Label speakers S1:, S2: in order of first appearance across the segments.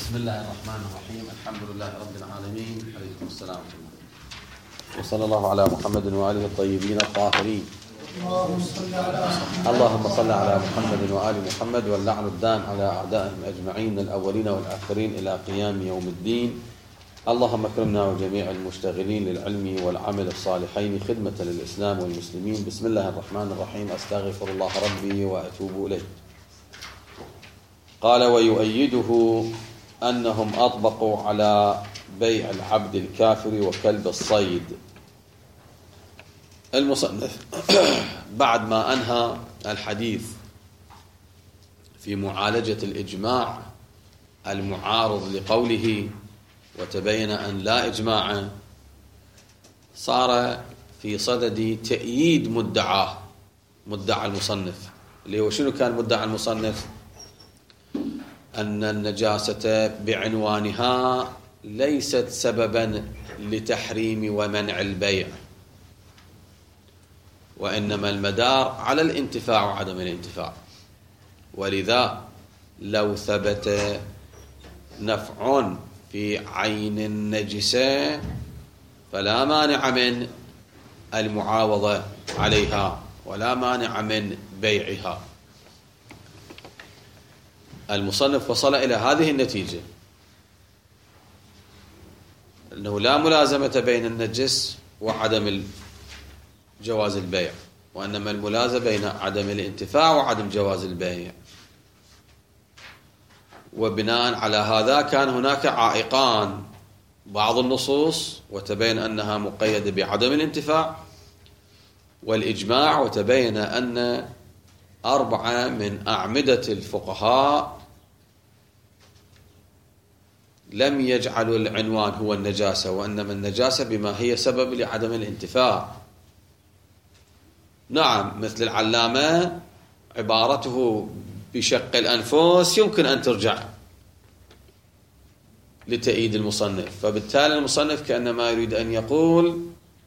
S1: بسم الله الرحمن الرحيم. الحمد لله رب العالمين. عليكم السلام ورحمة الله. وصلى الله على محمد وآله الطيبين الطاهرين. اللهم صل على محمد وآل محمد واللعن الدام على أعدائهم أجمعين الأولين والآخرين إلى قيام يوم الدين. اللهم اكرمنا وجميع المشتغلين للعلم والعمل الصالحين خدمة للإسلام والمسلمين. بسم الله الرحمن الرحيم. أستغفر الله ربي وأتوب إليه. قال ويؤيده أنهم أطبقوا على بيع العبد الكافر وكلب الصيد. المصنف بعد ما أنهى الحديث في معالجة الإجماع المعارض لقوله وتبين أن لا إجماع، صار في صدد تأييد مدعى المصنف، اللي هو شنو كان مدعى المصنف؟ أن النجاسة بعنوانها ليست سببا لتحريم ومنع البيع، وإنما المدار على الانتفاع وعدم الانتفاع. ولذا لو ثبت نفع في عين النجسة فلا مانع من المعاوضة عليها ولا مانع من بيعها. المصنف وصل إلى هذه النتيجة، أنه لا ملازمة بين النجس وعدم جواز البيع، وإنما الملازمة بين عدم الانتفاع وعدم جواز البيع. وبناء على هذا كان هناك عائقان: بعض النصوص وتبين أنها مقيدة بعدم الانتفاع، والإجماع وتبين أن 4 من أعمدة الفقهاء لم يجعلوا العنوان هو النجاسة، وإنما النجاسة بما هي سبب لعدم الانتفاع. نعم، مثل العلامة عبارته بشق الأنفس يمكن أن ترجع لتأييد المصنف، فبالتالي المصنف كأنما يريد أن يقول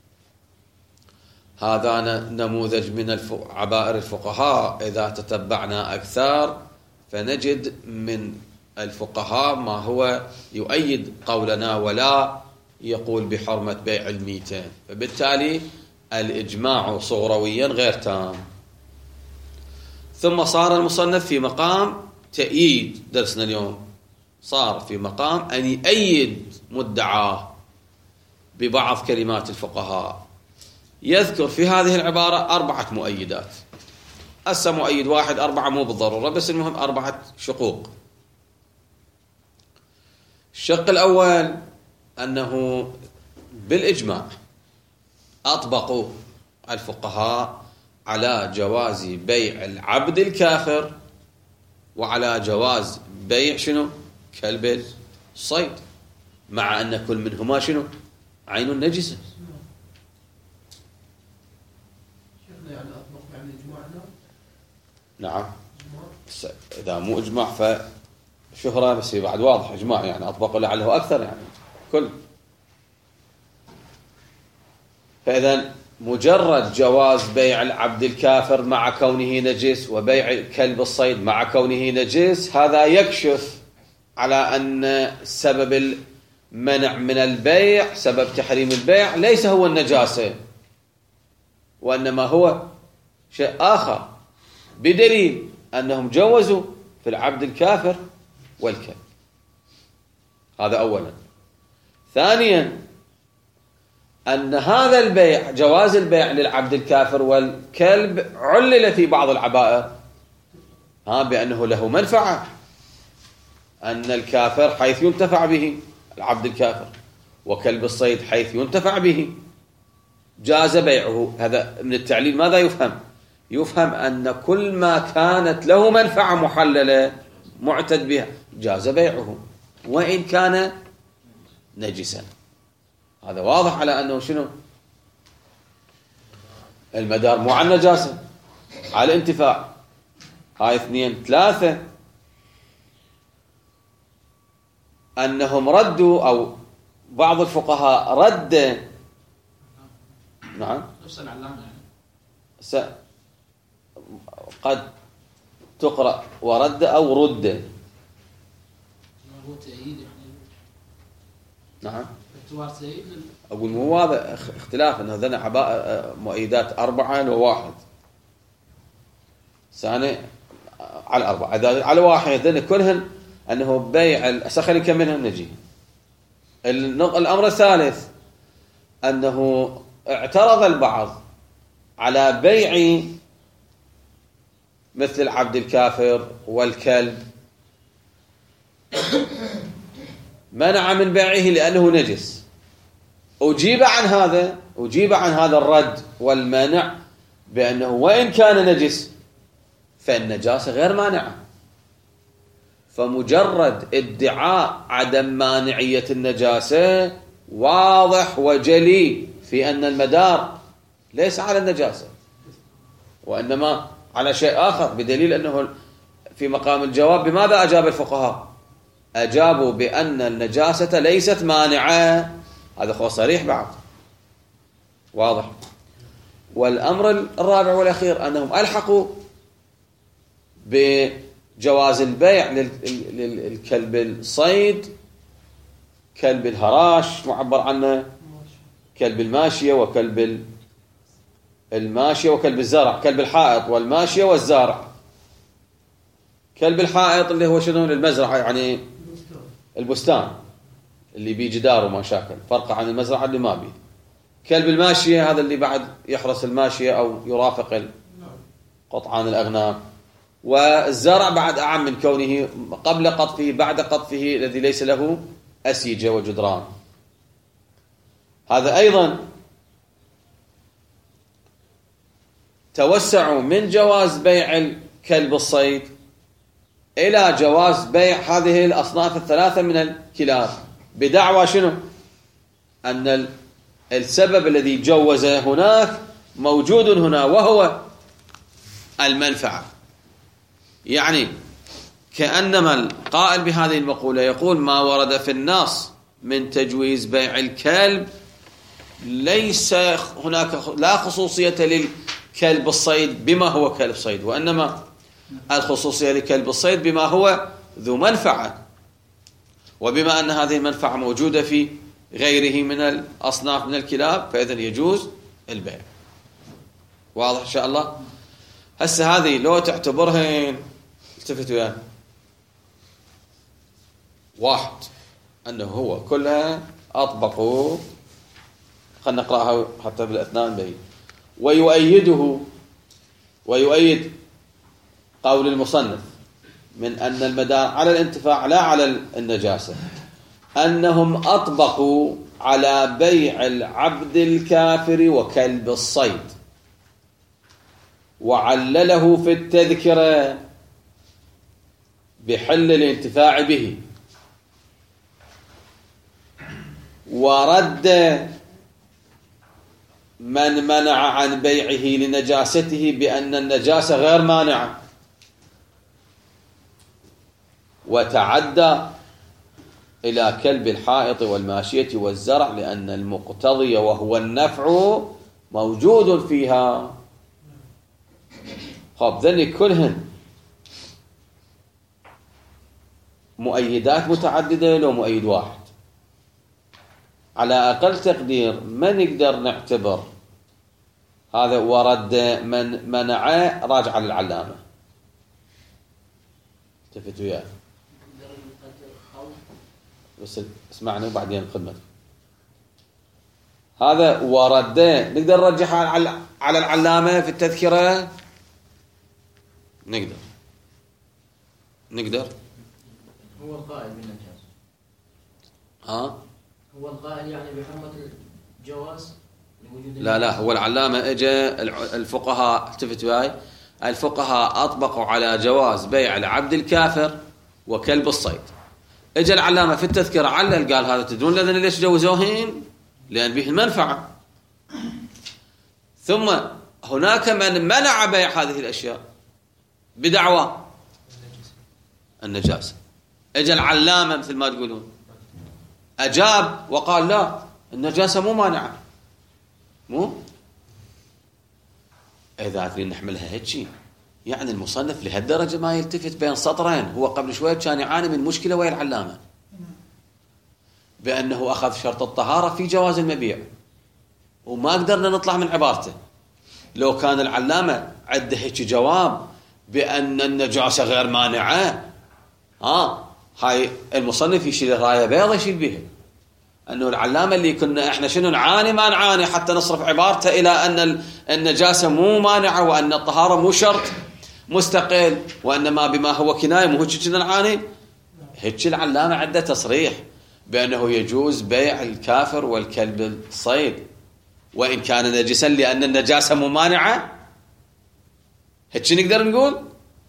S1: هذا نموذج من عبائر الفقهاء. إذا تتبعنا أكثر فنجد من الفقهاء ما هو يؤيد قولنا ولا يقول بحرمة بيع الميتين، فبالتالي الإجماع صغرويا غير تام. ثم صار المصنف في مقام تأييد درسنا اليوم، صار في مقام أن يؤيد مدعاه ببعض كلمات الفقهاء. يذكر في هذه العبارة 4 مؤيدات. هسه مؤيد واحد 4 مو بالضرورة، بس المهم 4 شقوق. الشق الأول أنه بالإجماع أطبقوا الفقهاء على جواز بيع العبد الكافر وعلى جواز بيع شنو؟ كلب الصيد، مع أن كل منهما شنو؟ عين النجسة. نعم، إذا مو إجماع فشهرة، بس بعد واضح إجماع، يعني أطبقوا لعله أكثر، يعني كل. فإذا مجرد جواز بيع العبد الكافر مع كونه نجس وبيع كلب الصيد مع كونه نجس، هذا يكشف على أن سبب المنع من البيع، سبب تحريم البيع، ليس هو النجاسة، وإنما هو شيء آخر، بدليل أنهم جوزوا في العبد الكافر والكلب. هذا أولا. ثانيا أن هذا البيع، جواز البيع للعبد الكافر والكلب، علل في بعض العبائر بأنه له منفعة، أن الكافر حيث ينتفع به العبد الكافر، وكلب الصيد حيث ينتفع به جاز بيعه. هذا من التعليل ماذا يفهم؟ يفهم أن كل ما كانت له منفعة محللة معتد بها جاز بيعه وإن كان نجسا. هذا واضح على أنه شنو؟ المدار مو على النجاسة، على الانتفاع. هاي 2. 3 أنهم ردوا، أو بعض الفقهاء رد. نعم، قد تقرأ ورد أو رد.
S2: تأييد يعني.
S1: نعم.
S2: اعتبار تأييد.
S1: أقول مو هذا اختلاف أنه ذن مؤيدات 4 و1 ثاني على 4 إذا على 1 ذن كلهن أنه بيع خلينا نكملها نجي. الأمر الثالث أنه اعترض البعض على بيع مثل العبد الكافر والكلب، منع من بيعه لأنه نجس. أجيب عن هذا الرد والمنع بأنه وإن كان نجس فالنجاسة غير مانعة، فمجرد ادعاء عدم مانعية النجاسة واضح وجلي في أن المدار ليس على النجاسة وإنما على شيء آخر، بدليل أنه في مقام الجواب بماذا أجاب الفقهاء؟ أجابوا بأن النجاسة ليست مانعة، هذا هو صريح بعد واضح. والأمر الرابع والأخير أنهم ألحقوا بجواز البيع للكلب الصيد، كلب الهراش معبر عنه، كلب الماشية وكلب وكلب الزرع، كلب الحائط والماشية والزارع. كلب الحائط اللي هو شنو؟ المزرعة يعني البستان اللي بيه جدار وما شاكل، فرق عن المزرعة اللي ما بيه. كلب الماشية هذا اللي بعد يحرس الماشية أو يرافق قطعان الأغنام. والزرع بعد أعم من كونه قبل قطفه بعد قطفه الذي ليس له أسيجة وجدران. هذا أيضا توسعوا من جواز بيع الكلب الصيد إلى جواز بيع هذه الأصناف الثلاثة من الكلاب بدعوى شنو؟ أن السبب الذي جوز هناك موجود هنا وهو المنفعة. يعني كأنما القائل بهذه المقولة يقول ما ورد في النص من تجويز بيع الكلب ليس هناك لا خصوصية للكلب الصيد بما هو كلب صيد، وإنما الخصوصية لكلب الصيد بما هو ذو منفعة، وبما أن هذه المنفعة موجودة في غيره من الأصناف من الكلاب فإذن يجوز البيع. واضح إن شاء الله؟ هسه هذه لو تعتبرهن التفتوا يعني واحد أنه هو كلها أطبقوا، خلنا نقرأها حتى بالأثناء بين. ويؤيد قول المصنف من أن المدار على الانتفاع لا على النجاسة أنهم أطبقوا على بيع العبد الكافر وكلب الصيد، وعلله في التذكرة بحل الانتفاع به، ورد من منع عن بيعه لنجاسته بأن النجاسة غير مانعة، وتعدى إلى كلب الحائط والماشية والزرع لأن المقتضي وهو النفع موجود فيها. خب ذني كلهن مؤيدات متعددة لو مؤيد واحد، على أقل تقدير ما نقدر نعتبر هذا ورد من منعه راجع للعلامة. التفتوا وياه بس اسمعنا وبعدين خدمتك. هذا ورد نقدر نرجح على العلامة في التذكرة، نقدر
S2: هو القائل بالنجاسة. هو القائل يعني بحرمة الجواز لوجود
S1: لا هو العلامة اجى الفقهاء التفتوا وياي، الفقهاء أطبقوا على جواز بيع العبد الكافر وكلب الصيد. اجى العلامة في التذكرة علل قال هذا تدرون لذن ليش جوزوهن؟ لأن به المنفعة. ثم هناك من منع بيع هذه الأشياء بدعوى النجاسة. اجى العلامة مثل ما تقولون أجاب وقال لا النجاسة مو مانعة، مو إذا تريد نحملها هيك يعني المصنف لهالدرجة ما يلتفت بين سطرين. هو قبل شوية كان يعاني من مشكلة ويا العلامة بأنه أخذ شرط الطهارة في جواز المبيع، وما قدرنا نطلع من عبارته. لو كان العلامة عنده هيك جواب بأن النجاسة غير مانعة، هاي المصنف يشيل راية بيضة يشيل بها، أنه العلامة اللي كنا إحنا شنو نعاني ما نعاني حتى نصرف عبارته إلى أن النجاسة مو مانعة وأن الطهارة مو شرط مستقل وإنما بما هو كناية، مو هيك كنا نعاني. هيك العلامة عنده تصريح بأنه يجوز بيع الكافر والكلب الصيد وإن كان نجسا لأن النجاسة مو مانعة. هيك نقدر نقول؟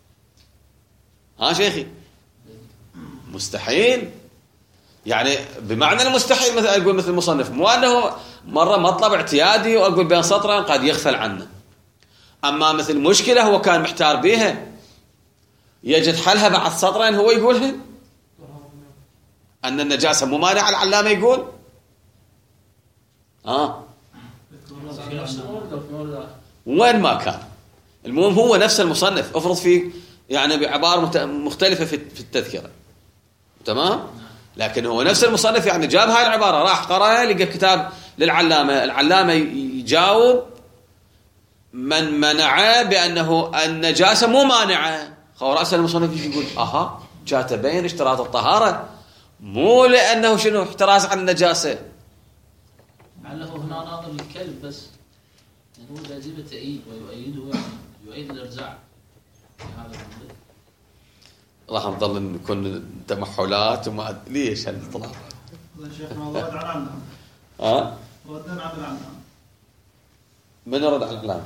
S1: شيخي مستحيل، يعني بمعنى المستحيل. مثل أقول مثل المصنف، مو أنه مرة مطلب اعتيادي وأقول بين سطرين قد يغفل عنه. أما مثل مشكلة هو كان محتار بيها يجد حلها بعد سطرين هو يقولها أن النجاسة مو مانعة، العلامة يقول وين ما كان. المهم هو نفس المصنف افرض فيه يعني بعبارة مختلفة في التذكرة، تمام؟ لكن هو نفس المصنف يعني جاب هاي العبارة، راح قرأها لقى كتاب للعلامة، العلامة يجاوب من منع بأنه النجاسة مو مانعة. رأس المصنف يقول جاء تبين اشتراط الطهارة مو لأنه شنو احتراز عن النجاسة.
S2: لعله هنا ناظر للكلب بس، يعني هو لازم تأييد ويؤيده، يعني يؤيد الإرجاع في هذا الموضوع.
S1: راح نضل نكون تمحلات وما ليش هالطلاب.
S3: والله شيخنا رد على العلامة. ردنا على العلامة.
S1: من رد على العلامة؟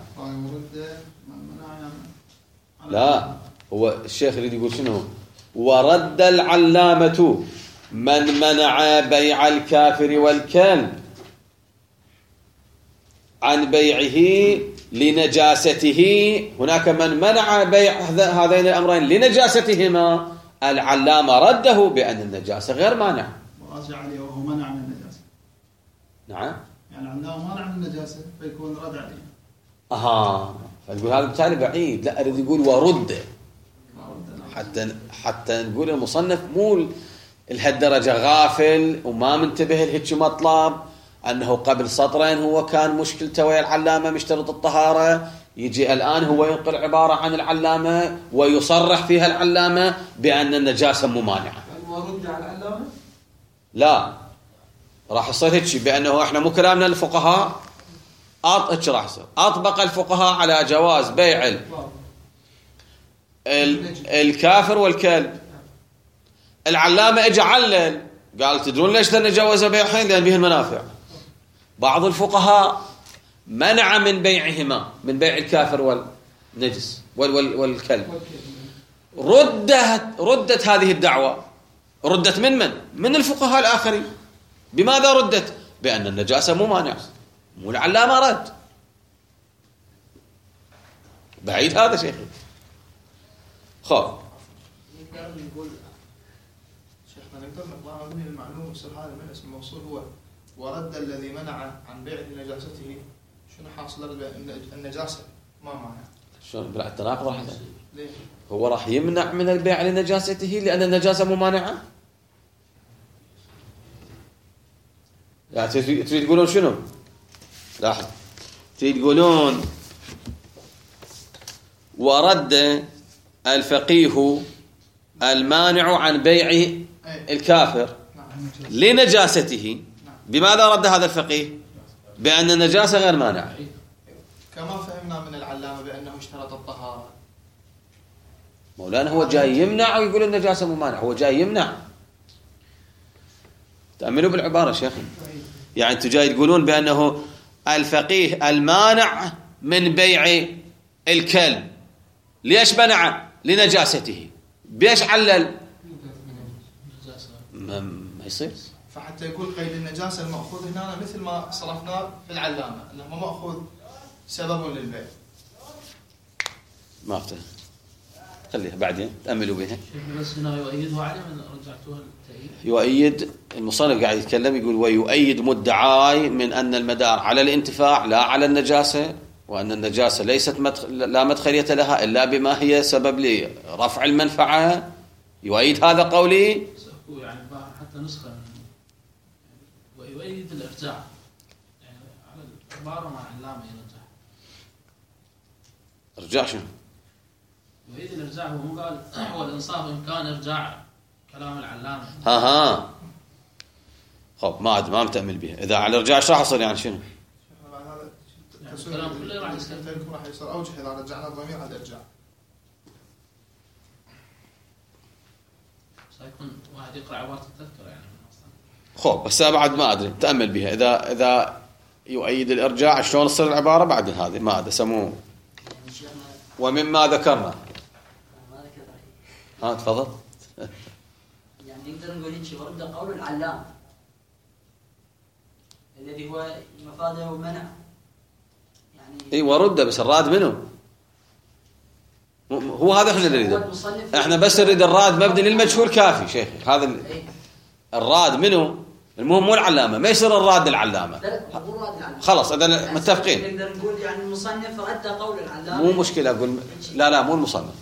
S3: منع
S1: لا، هو الشيخ يريد يقول شنو؟ ورد العلامة من منع بيع الكافر والكلب عن بيعه لنجاسته. هناك من منع بيع هذين الأمرين لنجاستهما، العلامة رده بأن النجاسة غير مانعة.
S3: وراجع عليه وهو منع من النجاسة.
S1: نعم،
S3: يعني العلامة منع من النجاسة فيكون رد عليه.
S1: فتقول هذا بالتالي بعيد. لا، أريد يقول ورد، حتى نقول المصنف مو لهالدرجة غافل وما منتبه لهيك مطلب، أنه قبل سطرين هو كان مشكلته ويا العلامة مشترط الطهارة، يجي الآن هو ينقل عبارة عن العلامة ويصرح فيها العلامة بأن النجاسة مو مانعة.
S3: ورد على العلامة؟
S1: لا، راح يصير هيك بأنه إحنا مو كلامنا الفقهاء هيك راح يصير. أطبق الفقهاء على جواز بيع الكافر والكلب. العلامة اجى علل قال تدرون ليش نجوز بيعهن؟ لأن به المنافع. بعض الفقهاء منع من بيعهما، من بيع الكافر والنجس والكلب. ردت هذه الدعوة، ردت من الفقهاء الآخرين. بماذا ردت؟ بأن النجاسة مو مانع، مو العلامة رد. بعيد هذا شيخي.
S4: نقول شيخنا نقدر نطلع من المعلوم يصير هذا من اسم الموصول هو ورد الذي منع عن بيع نجاسته. شنو حاصل النجاسة ما مانع؟
S1: شلون بلا التناقض راح
S4: ليه؟
S1: هو راح يمنع من البيع لنجاسته لأن النجاسة مو مانعة. يعني تريد تقولون شنو؟ لاحظ، تريد تقولون ورد الفقيه المانع عن بيع الكافر لنجاسته. بماذا رد هذا الفقيه؟ بأن النجاسة غير مانعة،
S4: كما فهمنا من العلامة بأنه اشترط الطهارة.
S1: مولانا هو جاي يمنع ويقول النجاسة مو مانعة، هو جاي يمنع. تأملوا بالعبارة شيخ، يعني أنتم جاي تقولون بأنه الفقيه المانع من بيع الكلب ليش منع؟ لنجاسته. بيش علل؟ ما يصير.
S4: فحتى يقول قيد النجاسة المأخوذ هنا مثل ما صرفنا في العلامة أنه ما مأخوذ سبب للبيع.
S1: ما افتهم، خليها بعدين تأملوا بها.
S2: بس هنا يؤيدها عليه من رجعتوها التأييد.
S1: يؤيد المصنف قاعد يتكلم يقول ويؤيد مدعاي من أن المدار على الانتفاع لا على النجاسة، وأن النجاسة ليست لا مدخلية لها إلا بما هي سبب لرفع المنفعة. يؤيد هذا قولي.
S2: يعني حتى نسخة ويؤيد الإرجاع، يعني على العبارة مع علامة يرجع.
S1: إرجاع شنو؟
S2: يؤيد الإرجاع، هو مو قال هو الإنصاف إن كان إرجاع كلام العلامة.
S1: ها خب ما متأمل بها. إذا على الإرجاع ايش راح يصير يعني شنو؟
S2: الكلام كله راح يصير
S4: أوجه إذا رجعنا الضمير على الإرجاع.
S2: سيكون واحد يقرأ عبارة التذكرة يعني
S1: خب بس بعد ما أدري تأمل بها. إذا يؤيد الإرجاع شلون تصير العبارة بعد هذه ما أدري سموه. ومما ذكرنا تفضل.
S5: يعني نقدر نقول هيك ورد قول العلام الذي هو مفاده ومنع يعني.
S1: اي ورد، بس الراد منه هو هذا احنا نريده. احنا بس نريد الراد مبني للمجهول كافي شيخي. هذا الراد منه المهم مو العلامه، ما يصير الراد العلامه.
S5: لا مو الراد العلامه.
S1: خلاص اذا متفقين.
S5: نقدر نقول يعني المصنف رد قول العلامه.
S1: مو مشكله اقول لا مو المصنف.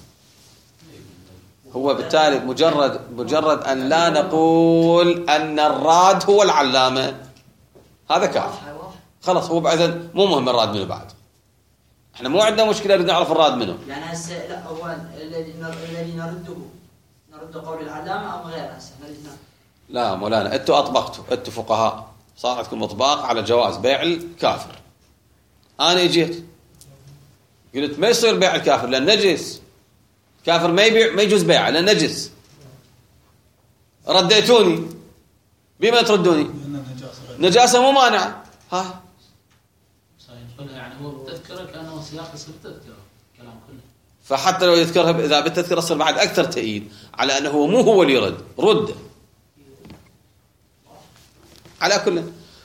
S1: هو بالتالي مجرد ان لا نقول ان الراد هو العلامه هذا كافي. خلاص هو بعد مو مهم الراد منه بعد. احنا مو عندنا مشكله نريد نعرف الراد منه.
S5: يعني هسه لا هو الذي نرد قول العلامه او غيره. هسه
S1: لا مولانا انتوا اطبقتوا، انتوا فقهاء صار عندكم اطباق على جواز بيع الكافر. انا اجيت قلت ما يصير بيع الكافر لان نجس. كافر ما يجوز بيعه لان نجس. رديتوني بما تردوني نجاسه مو مانع. ها
S2: يعني هو بالتذكرة كأنه سياق اسم التذكرة كلام كله.
S1: فحتى لو يذكرها إذا بالتذكرة يصير بعد أكثر تأييد على أنه مو هو اللي يرد رد على كل.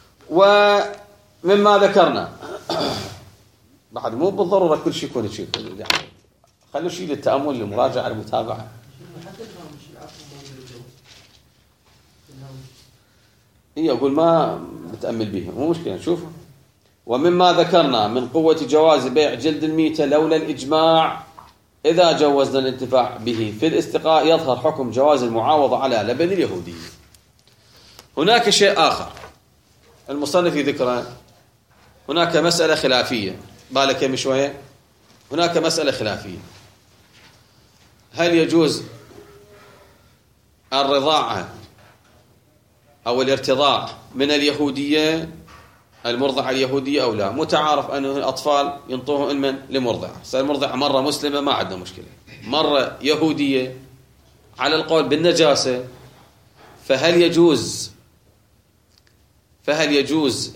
S1: ومما ذكرنا بعد مو بالضرورة كل شيء يكون شيء يعني خلوا شيء للتأمل للمراجعة المتابعة. هي أقول ما بتأمل بيها مو مشكلة نشوفه. ومما ذكرنا من قوة جواز بيع جلد الميتة لولا الإجماع إذا جوزنا الانتفاع به في الاستقاء يظهر حكم جواز المعاوضة على لبن اليهودي. هناك شيء آخر المصنف ذكره. هناك مسألة خلافية بالك كم شوية. هناك مسألة خلافية هل يجوز الرضاعة أو الارتضاع من اليهودية المرضعة اليهودية أو لا. متعارف أنه الأطفال ينطوه المن لمرضعة. المرضعة مرة مسلمة ما عندنا مشكلة، مرة يهودية على القول بالنجاسة. فهل يجوز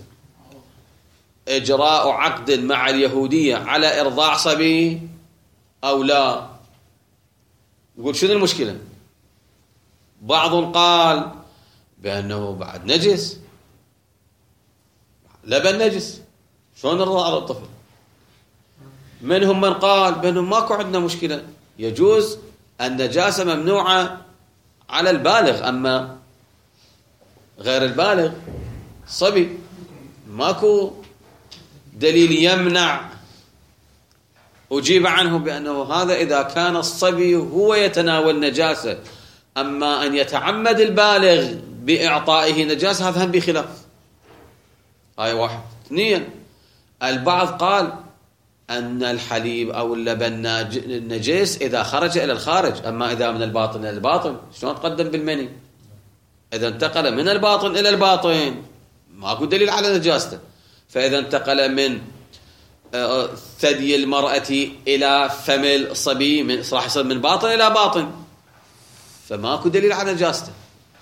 S1: إجراء عقد مع اليهودية على إرضاع صبي أو لا؟ يقول شنو المشكلة؟ بعض قال بأنه بعد نجس، لبن نجس، شلون نرضى على الطفل؟ منهم من قال بأنه ماكو عندنا مشكلة، يجوز النجاسة ممنوعة على البالغ، أما غير البالغ صبي ماكو دليل يمنع. أجيب عنه بأنه هذا إذا كان الصبي هو يتناول نجاسة، أما أن يتعمد البالغ بإعطائه نجاسة هذا هم بخلاف. هاي واحد. اثنين، البعض قال أن الحليب أو اللبن نجس إذا خرج إلى الخارج، أما إذا من الباطن إلى الباطن شلون تقدم بالمني؟ إذا انتقل من الباطن إلى الباطن ماكو دليل على نجاسته. فإذا انتقل من ثدي المرأة إلى فم الصبي راح يصير من باطن إلى باطن، فماكو دليل على نجاسته.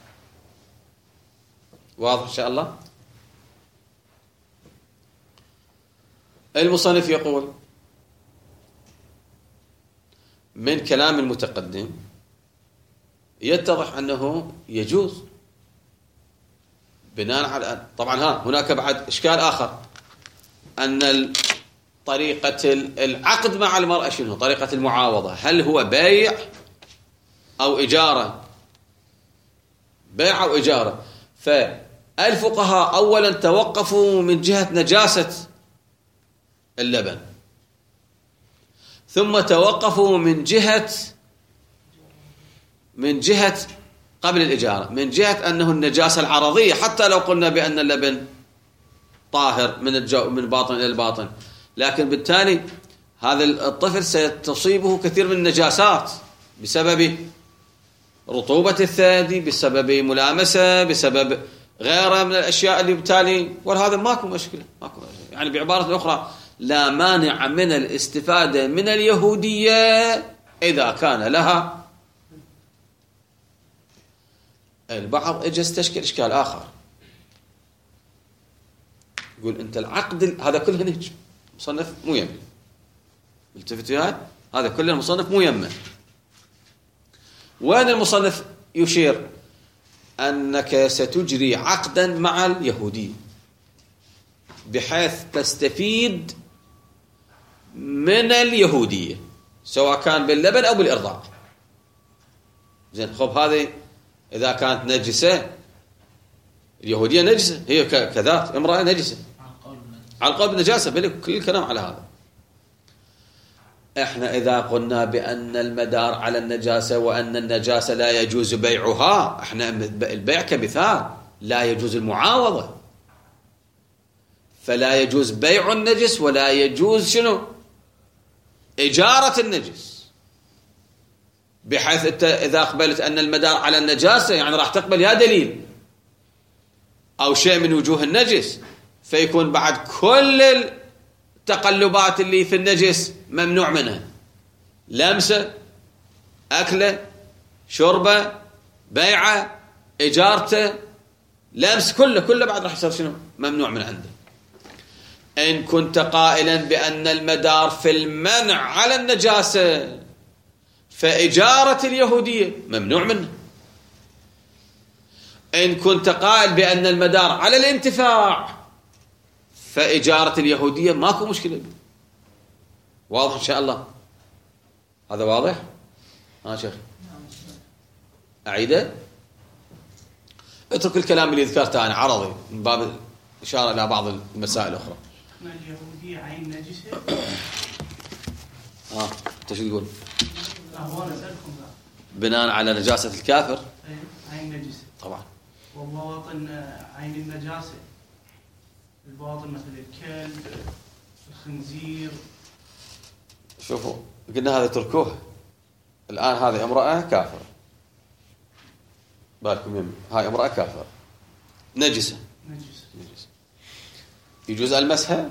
S1: واضح إن شاء الله؟ المصنف يقول من كلام المتقدم يتضح أنه يجوز بناء على طبعا هناك بعد إشكال آخر، أن طريقة العقد مع المرأة شنو؟ طريقة المعاوضة هل هو بيع أو إجارة؟ بيع أو إجارة. فالفقهاء أولا توقفوا من جهة نجاسة اللبن، ثم توقفوا من جهة قبل الإجارة، من جهة أنه النجاسة العرضية، حتى لو قلنا بأن اللبن طاهر من باطن إلى الباطن، لكن بالتالي هذا الطفل ستصيبه كثير من النجاسات بسبب رطوبة الثدي، بسبب ملامسة، بسبب غيرها من الأشياء اللي بالتالي، وهذا ماكو مشكلة. يعني بعبارة أخرى لا مانع من الاستفادة من اليهودية إذا كان لها. البعض اجى استشكل إشكال آخر، يقول أنت العقد هذا كله نهج مصنف مو يمن، التفتوا هذا كله المصنف مو يمن. وين المصنف يشير أنك ستجري عقدا مع اليهودي بحيث تستفيد من اليهودية سواء كان باللبن أو بالإرضاع. زين، خب هذه إذا كانت نجسة، اليهودية نجسة هي كذات، امرأة نجسة على القول بالنجاسة، كل الكلام على هذا. احنا إذا قلنا بأن المدار على النجاسة وأن النجاسة لا يجوز بيعها، احنا البيع كمثال، لا يجوز المعاوضة، فلا يجوز بيع النجس ولا يجوز شنو؟ إجارة النجس، بحيث إذا قبلت أن المدار على النجاسة يعني راح تقبل يا دليل أو شيء من وجوه النجس، فيكون بعد كل التقلبات اللي في النجس ممنوع منها، لمسه، أكله، شربه، بيعه، إجارته، لمس، كله بعد راح يصير شنو؟ ممنوع من عنده. إن كنت قائلا بأن المدار في المنع على النجاسة فإجارة اليهودية ممنوع منه. إن كنت قائل بأن المدار على الانتفاع فإجارة اليهودية ماكو مشكلة. واضح إن شاء الله؟ هذا واضح؟ شيخ أعيده؟ اترك الكلام اللي ذكرته أنا عرضي من باب إشارة إلى بعض المسائل الأخرى.
S3: اليهودية عين نجسة؟
S1: أنت شو تقول؟
S3: أسألكم
S1: بناء على نجاسة الكافر؟
S3: عين نجسة
S1: طبعا.
S3: ومواطن عين النجاسة، البواطن مثل الكلب، الخنزير.
S1: شوفوا قلنا هذا تركوه. الآن هذه امرأة كافر، بالكم يمين، هاي امرأة كافر نجسة، يجوز المسها؟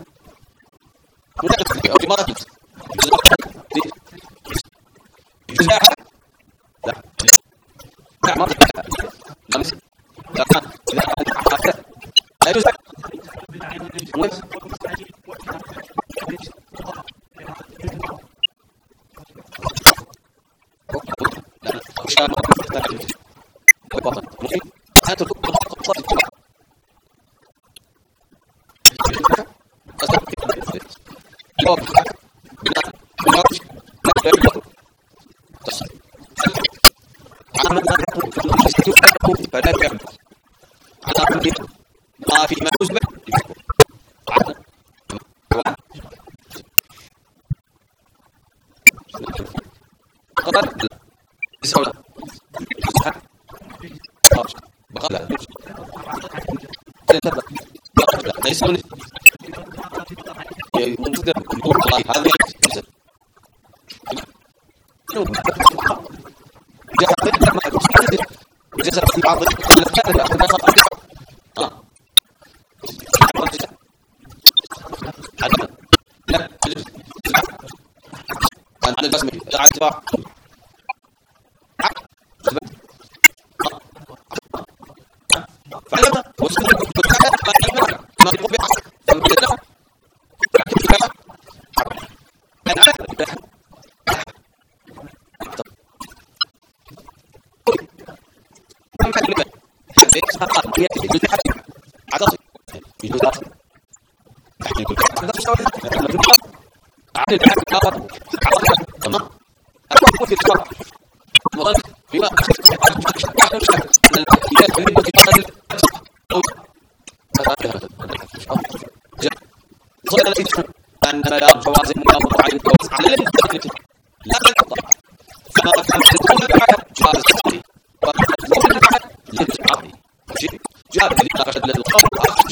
S1: جاب اللي ناقشت للقوم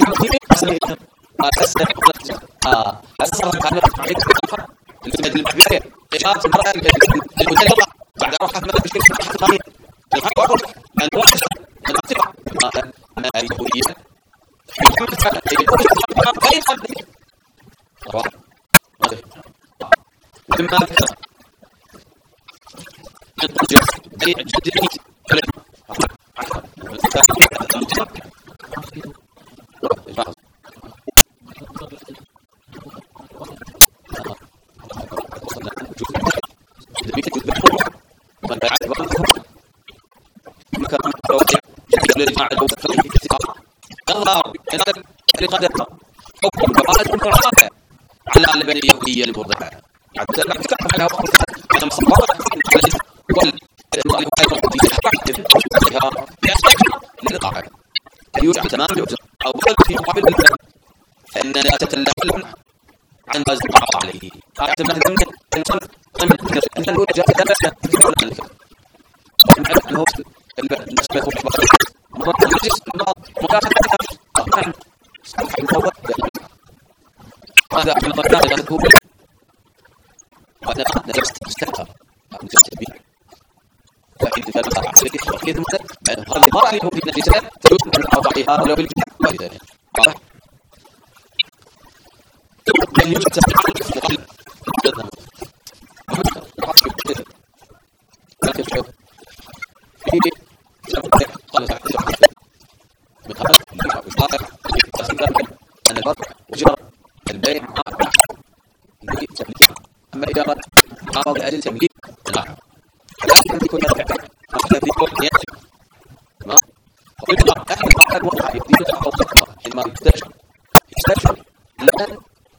S1: بعد روح ما مشكلة الثانية الخبر أن واحد أن اليهودية لما ذكر أي جديد على البنية اليهودية المرضعة يوجد تمام أو في مقابل فإن لا تتلف عن ما زرع عليه هذا من الضرورات التي وأنا استفتى لكن تفعل كيف هذا المرأة اللي هو في النجاسة تجوز من أوضاعها ولو بالجهة ولذلك كان يوجد تفعيل أن الفرق وجرى البيع أما إدارة عرض أجل تمليك لا يكون حينما يستشعر الآن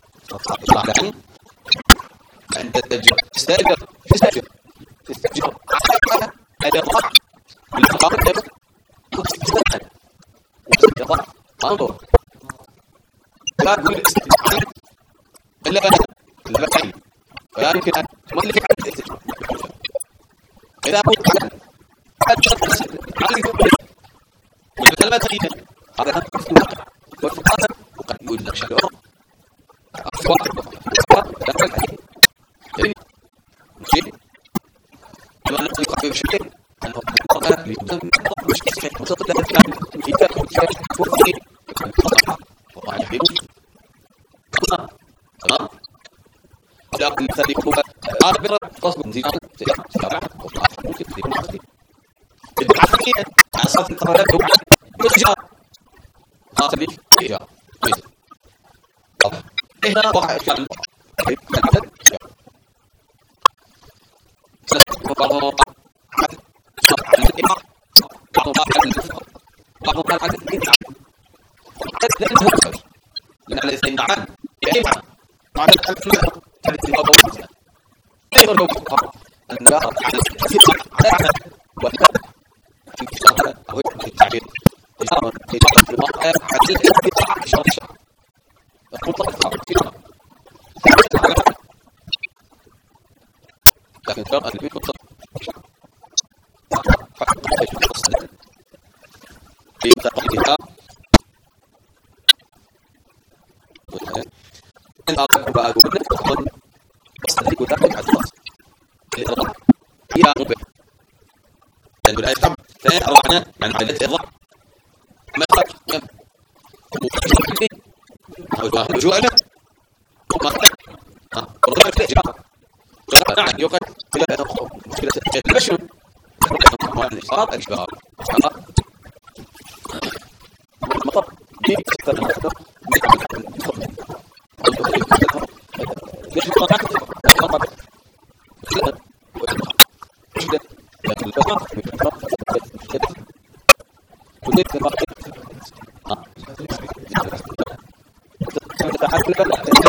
S1: أن تستأجر هذا الخط بالمقابل انظر لا تقول إلا بحين ولا يمكن أن تملك عن الاستجمار إذا قلت والكلمات تقريبا هذا نفس الواقع والفقاهة وقد يوجد أشياء أخرى شيء لما نطلق في شيء أنه مشكلة متصلة بالكلام في تمام لكن مثال يكون عابرة تصب زيادة ممكن تكون العقلية أساس القرارات هو التجارة هذا اللي تجارة هنا وقع إشكال لأن الاثنين معا يعيبا معنى الحلف كانت الوضوء أيضا لو قرر أن نجاهر على الكثير على عمل وكذا في كتابة أو في التعبير إشارة في الموقع حديث في طاعة إشارة الشعر مطلق لكن الشرط أن يكون مطلق في متقدمها إن أردت بعد ذلك تكون أستهلك ذلك على الناس الإرضاء هي مبه لأن الآية تم ثانية أربعنا عن عائلة الإرضاء ما ترك وجوء له وما ترك ورضا في الإجراء نعم يوقع مشكلة البشر الإشارات الإشبار المطر دي أكثر من أكثر ليش المطر المطر جدا لكن البشر تدير في المطر تتحكم البلد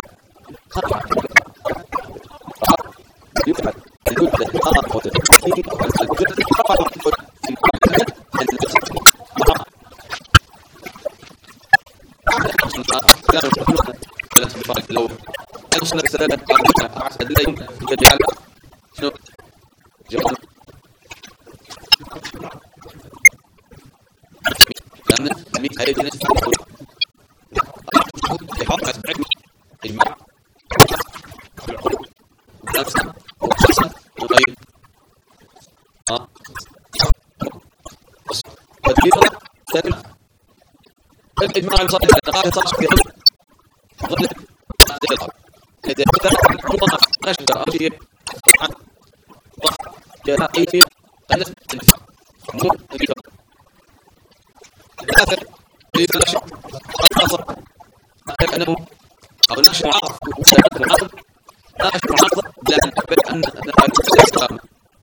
S1: يفعل الجزء الآخر والتفكير الجزء الآخر لو أنصنا بسلامة أعسد لا يمكن يجعل شنو جمال لأن الميت هي جنس فعل لحظة بعلم إجماع ونفسه وشخصه وغيره وتجيب الإجماع المصادر التقاطع صار في ظل إذا كان ربما أشبه أو شيء عن ضغط جاء في قلة مو الكتاب الآثر للأشياء الأصل أنه أو نشر معارض وسبب معارض لا أشبه معارض لأن أثبت أن الإسلام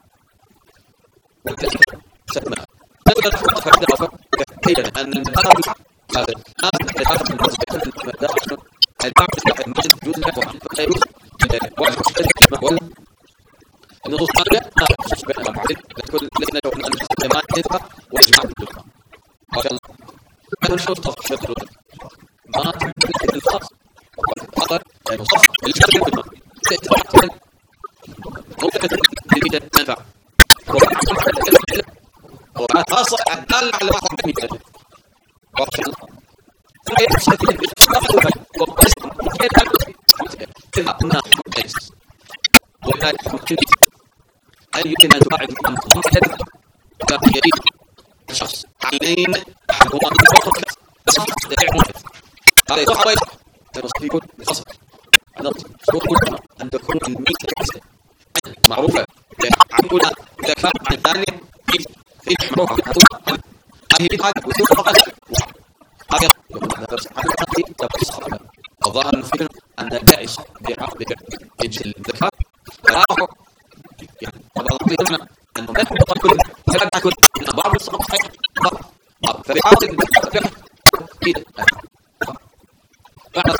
S1: سمع تقدر تفكر كثيرا أن المعارض هذا الآثر من البعض يستحق المجد يجوز له ولا يجوز ولا النصوص قابلة لا تخصص بين المعارض لكل لسنا جوابنا أن ما تنفع وإجماع بالدكتور ما شاء الله هذا الشوط تخصص ما تنفع الخاص خطر المصف اللي يشتغل بالماء ممكن تنفع تنفع خاصة الدالة على واحد من يتنفع وقال ثم يحصل في الإسلام كذا قلنا وذلك هل يمكن أن تباعد المحدد كيريد الشخص عينين أحدهما فوق هذا يصح ويصح المصري يكون بفصل شروط أن تكون الميتة معروفة عن أولى إذا كان عن الثانية في معروفة هذه هذه وثوق فقط هذا الظاهر الفكر أن الداعش بجنس الذكاء راحوا يعني بعض الظن أنه ما يحب كل سبب كل بعض الصفات فبحاول الذكاء كده بعد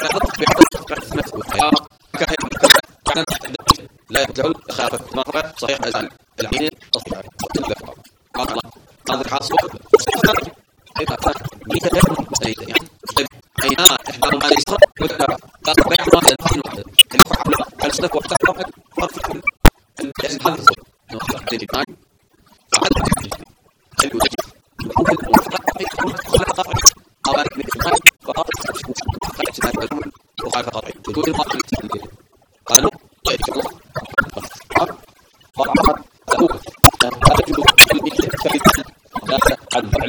S1: لا يجهل خافت مرة صحيح أزال العين أصلا هذا الحاصل إذا كان ميتا يعني أيها إحدى ما يسرق وذكر قال بيع ما تنفين واحدة الأخرى حولها فلسلك وقتها واحد فرق الجهاز هذا الصوت نوخر تيجي معي فعد خلقوا تجي ممكن وخلق أبارك من الجمال فقط خلق سماء الأول وخلق قطعي وجود القاطع قالوا طيب فرق تقول هذا جدو الميكة فقط لا عن فعل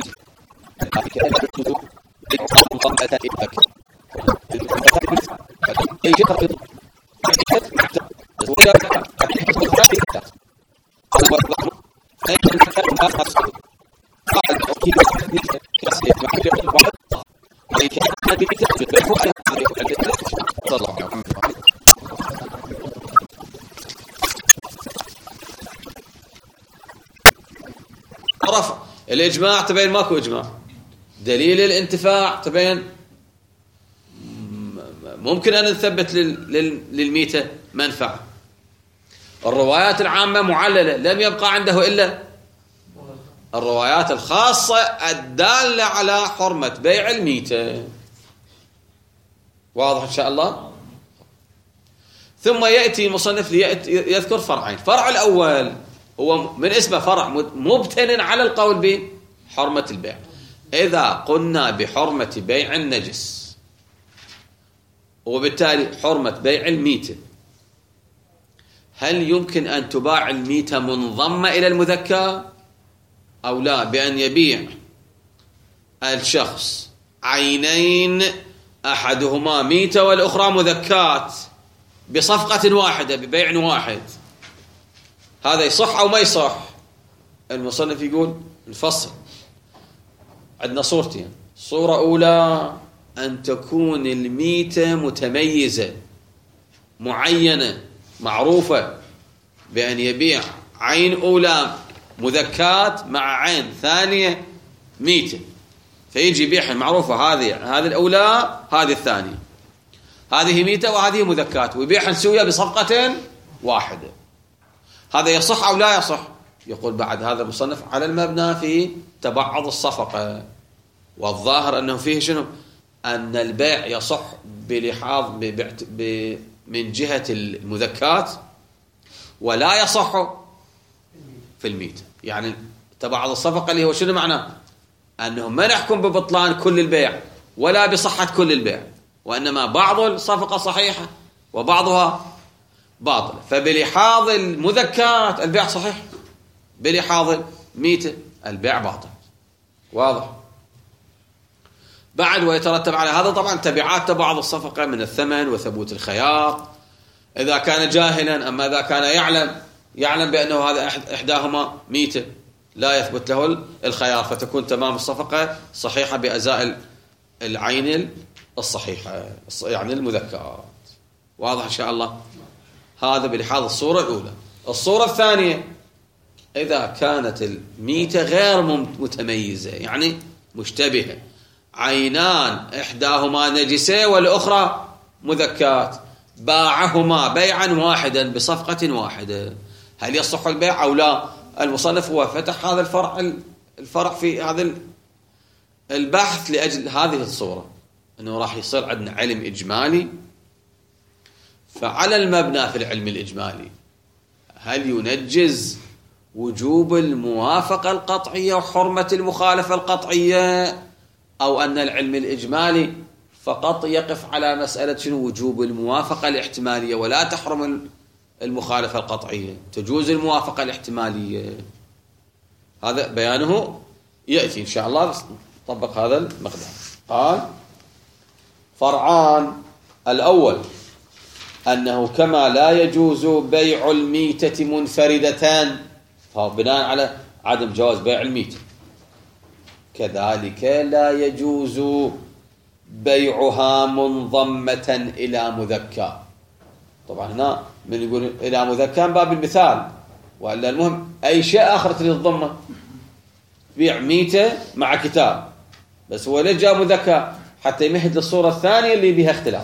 S1: رفع الإجماع تبين ماكو إجماع دليل الانتفاع تبين ممكن أن نثبت للميتة منفعة الروايات العامة معللة لم يبقى عنده إلا الروايات الخاصة الدالة على حرمة بيع الميتة واضح إن شاء الله ثم يأتي المصنف يذكر فرعين فرع الأول هو من اسمه فرع مبتن على القول بحرمة البيع إذا قلنا بحرمة بيع النجس وبالتالي حرمة بيع الميتة هل يمكن أن تباع الميتة منضمة إلى المذكى أو لا بأن يبيع الشخص عينين أحدهما ميتة والأخرى مذكات بصفقة واحدة ببيع واحد هذا يصح أو ما يصح المصنف يقول الفصل عندنا صورتين صورة أولى أن تكون الميتة متميزة معينة معروفة بأن يبيع عين أولى مذكات مع عين ثانية ميتة فيجي يبيعها معروفة هذه الأولى هذه الثانية هذه ميتة وهذه مذكات ويبيعها سوية بصفقة واحدة هذا يصح أو لا يصح يقول بعد هذا المصنف على المبنى في تبعض الصفقة والظاهر أنه فيه شنو أن البيع يصح بلحاظ من جهة المذكات ولا يصح في الميت يعني تبعض الصفقة اللي هو شنو معناه أنه ما نحكم ببطلان كل البيع ولا بصحة كل البيع، وإنما بعض الصفقة صحيحة وبعضها باطل. فبلحاظ المذكرات البيع صحيح، بلحاظ الميتة البيع باطل. واضح؟ بعد ويترتب على هذا طبعا تبعات بعض الصفقة من الثمن وثبوت الخيار إذا كان جاهلا. أما إذا كان يعلم بأنه هذا إحداهما ميتة لا يثبت له الخيار، فتكون تمام الصفقة صحيحة بأزاء العين الصحيحة يعني المذكرات. واضح إن شاء الله؟ هذا بلحاظ الصورة الأولى. الصورة الثانية إذا كانت الميتة غير متميزة يعني مشتبهة، عينان إحداهما نجسة والأخرى مذكات، باعهما بيعا واحدا بصفقة واحدة، هل يصح البيع أو لا؟ المصنف هو فتح هذا الفرع في هذا البحث لأجل هذه الصورة، أنه راح يصير عندنا علم إجمالي. فعلى المبنى في العلم الإجمالي هل ينجز وجوب الموافقة القطعية وحرمة المخالفة القطعية، أو أن العلم الإجمالي فقط يقف على مسألة شنو وجوب الموافقة الاحتمالية ولا تحرم المخالفة القطعية، تجوز الموافقة الاحتمالية؟ هذا بيانه يأتي إن شاء الله، نطبق هذا المقدار. قال فرعان: الأول أنه كما لا يجوز بيع الميتة منفردتان، فهو بناء على عدم جواز بيع الميتة، كذلك لا يجوز بيعها منضمة إلى مذكى. طبعا هنا من يقول إلى مذكى باب المثال، وإلا المهم أي شيء آخر تنضمه، بيع ميتة مع كتاب، بس هو ليه جاء مذكى؟ حتى يمهد للصورة الثانية اللي بها اختلاط.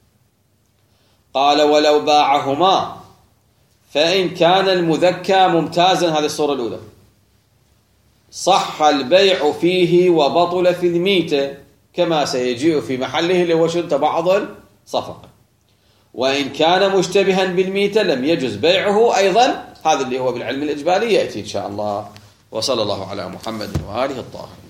S1: قال: ولو باعهما فإن كان المذكى ممتازا، هذه الصورة الأولى، صح البيع فيه وبطل في الميتة كما سيجيء في محله اللي هو تبعض الصفقة. وإن كان مشتبها بالميتة لم يجوز بيعه أيضا، هذا اللي هو بالعلم الإجمالي يأتي إن شاء الله. وصلى الله على محمد وآله الطاهرين.